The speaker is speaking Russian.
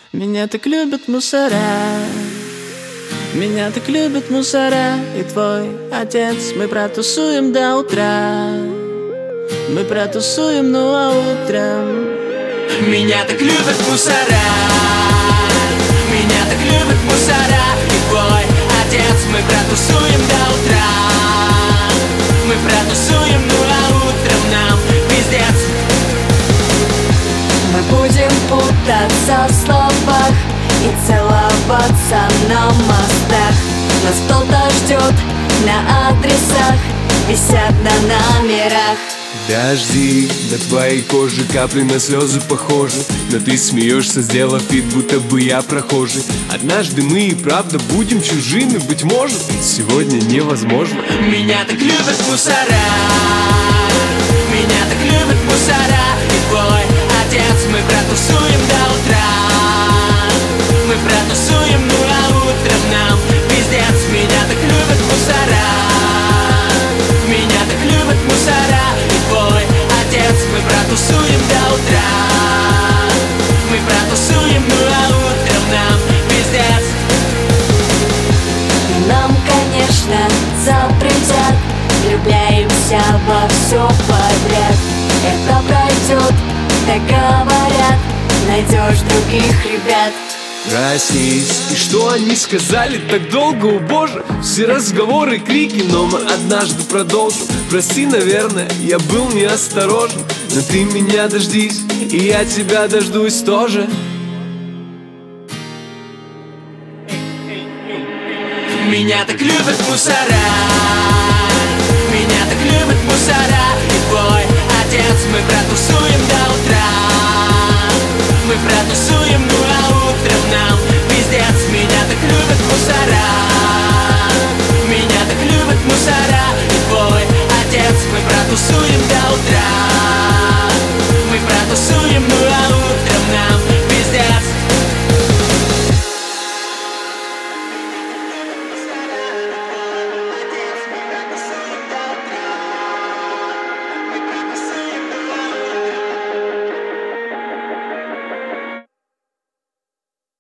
Меня так любят мусора, меня так любят мусора. И твой отец, мы протусуем до утра. Мы протусуем, ну а утром меня так любят мусора, меня так любят мусора. И твой отец, мы протусуем до утра. Мы протусуем, ну а утром нам пиздец. Мы будем путаться в словах и целоваться на мостах. Нас кто-то ждет на адресах, висят на номерах. Дожди на твоей коже, капли на слезы похожи. Но ты смеешься, сделав вид, будто бы я прохожий. Однажды мы и правда будем чужими, быть может, сегодня невозможно. Меня так любят мусора, меня так любят мусора. И твой отец, мы протусуем до утра. Мы протусуем, ну а утром нам пиздец. Меня так любят мусора, меня так любят мусора. И твой отец, мы протусуем до утра. Мы протусуем, ну а утром нам пиздец. И нам, конечно, запретят, влюбляемся во все подряд. Это пройдет, так говорят, найдешь других ребят. Проснись, и что они сказали так долго, о боже? Все разговоры, крики, но мы однажды продолжим. Прости, наверное, я был неосторожен, но ты меня дождись, и я тебя дождусь тоже. Меня так любят мусора, меня так любят мусора. И твой отец, мы протусуем до утра. Мы протусуем, ну а утром нам пиздец. Меня так любят мусора, меня так любят мусора. И твой отец, мы протусуем